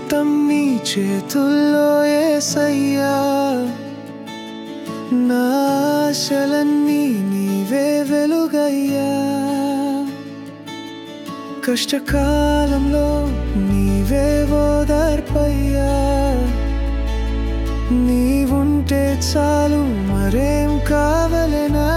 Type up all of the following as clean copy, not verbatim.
జీవితం నీ చేతుల్లో యేసయ్యా, నా ఆశలన్నీ నీవే వెలుగయ్యా. కష్టకాలంలో నీవే ఓదార్పయ్యా, నీవుంటే చాలు మరేం కావలెనా.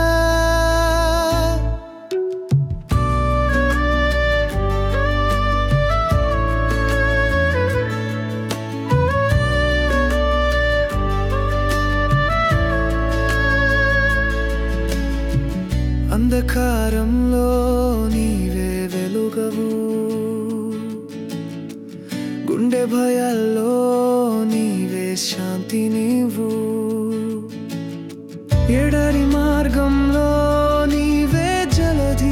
అంధకారంలో నీవే వెలుగవు, గుండె భయాల్లో నీవే శాంతి నీవు. ఎడారి మార్గంలో నీవే జలధి,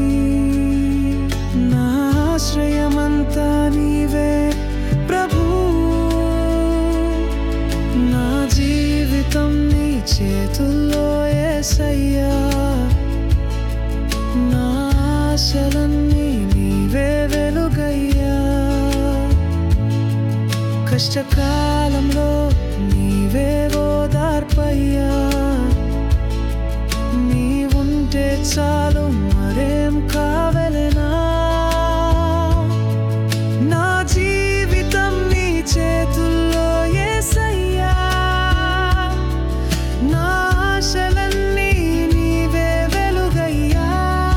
నా ఆశ్రయమంతా నీవే ప్రభు. నా జీవితం నీ చేతుల్లో యేసయ్యా, నా ఆశలన్నీ నీవే వెలుగయ్యా. కష్టకాలంలో నీవే ఓదార్పయ్యా, నీవుంటే చాలు మరేం కావలెనా. నా జీవితం నీ చేతుల్లో యేసయ్యా, నా ఆశలన్నీ నీవే వెలుగయ్యా.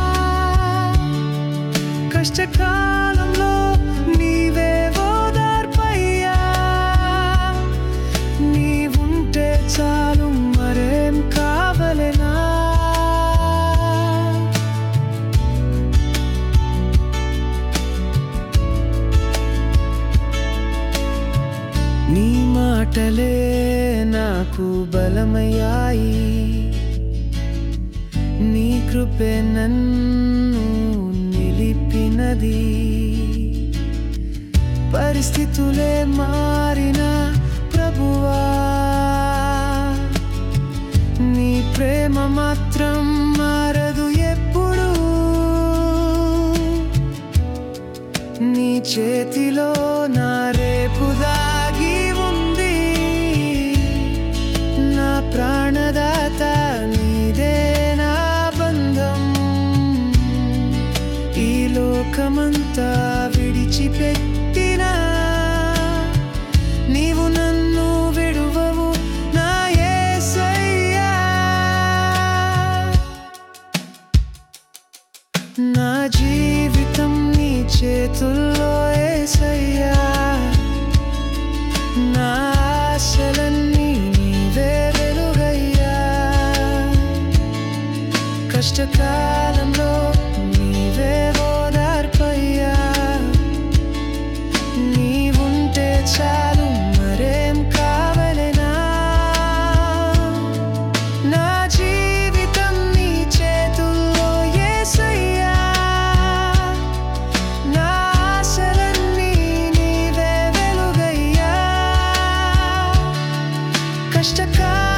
కష్టకాలంలో నీవే ఓదార్పయ్యా, నీవుంటే చాలు మరేం కావలెనా. నీ మాటలే నాకు బలమయ్యాయి, నీ కృపే నన్ను నిలిపినది. పరిస్థితులే మారిన ప్రభువా, నీ ప్రేమ మాత్రం మారదు ఎప్పుడు. నీ చేతిలో నా రేపు దాగి ఉంది, నా ప్రాణదాత నీదే నా బంధం. ఈ లోకమంతా విడిచిపెట్టినా నీవు నన్ను విడువవు నా యేసయ్యా. నా జీవితం నీ చేతుల్లో యేసయ్యా, నా ఆశలన్నీ నీవే వెలుగయ్యా. కష్టకాలంలో నీవే ఓదార్పయ్యా, నీవుంటే చాలు మరేం కావలెనా. నా జీవితం నీ చేతుల్లో యేసయ్యా, నా ఆశలన్నీ నీవే వెలుగయ్యా. కష్టకాలంలో